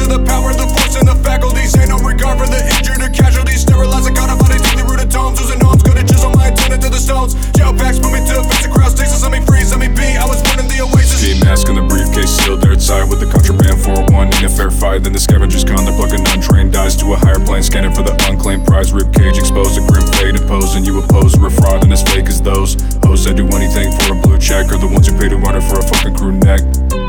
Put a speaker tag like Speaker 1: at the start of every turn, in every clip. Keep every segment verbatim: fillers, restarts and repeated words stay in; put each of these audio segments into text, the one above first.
Speaker 1: to the power, the force, and the faculties. Ain't no regard for the injured or casualties. Sterilizing codified deeply rooted tones. Losing homes, go to chisel my antenna to the stones. Jail packs, put me to a fence across Texas. Let me freeze, let me be, I was born in the oasis.
Speaker 2: Ski mask in the briefcase, sealed airtight with the contraband four oh one. In a fair fight, then the scavengers come. They're plucking untrained eyes to a higher plane, scanning for the unclaimed prize. Rib cage exposed, a grim fate opposing. You oppose, we're fraud and as fake as those hoes that do anything for a blue check, are the ones who pay to run it for a fucking crew neck.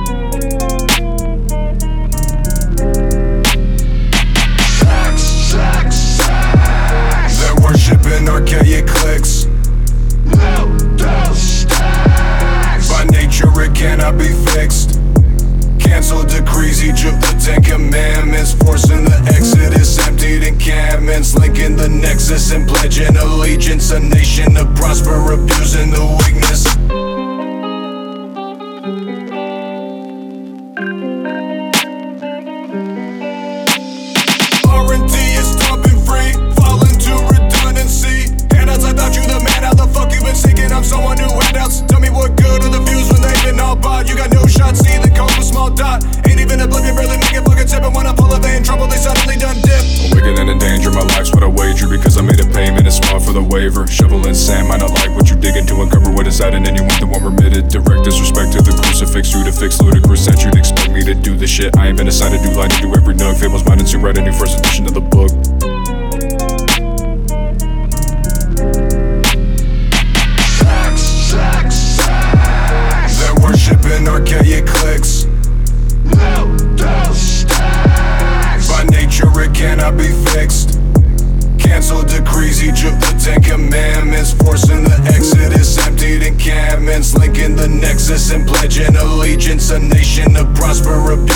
Speaker 1: Sex, sex, sex. They're worshipping archaic clicks. Little stacks. By nature it cannot be fixed. Cancel decrees, each of the Ten Commandments. Forcing the exodus, emptied encampments. Linking the nexus and pledging allegiance. A nation to prosper, abusing the weakness. R and D is stopping free, fall into redundancy. Handouts, I thought you the man, how the fuck you been seeking? I'm someone who handouts. Tell me what good are the views when they've been all bought. You got no shot, see the code with small dot. Ain't even a blip, you barely make it fucking tip. And when I pull up, they in trouble, they suddenly done dip.
Speaker 2: I'm wicked and in danger, my life's what I wager. Because I made a payment, it's small for the waiver. Shoveling sand, might not like what you digging to uncover what is at. And anyone that won't remitted. Direct disrespect to the crucifix, you to fix ludicrous. That you'd expect me to do the shit I ain't been assigned to do, line to do every nook. Fables mine and soon write a new first edition of the book.
Speaker 1: Sex, sex, sex. They're worshipping archaic clicks. Little stacks. By nature it cannot be fixed. Cancel decrees, each of the Ten Commandments. Forcing the exodus, emptied encampments. Linking the nexus and pledging allegiance. A nation to prosper,